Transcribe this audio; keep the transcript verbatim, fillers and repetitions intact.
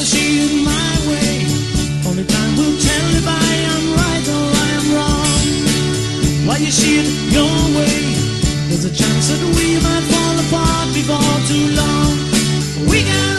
to see it my way. Only time will tell if I am right or I am wrong. While you see it your way, there's a chance that we might fall apart before too long. We got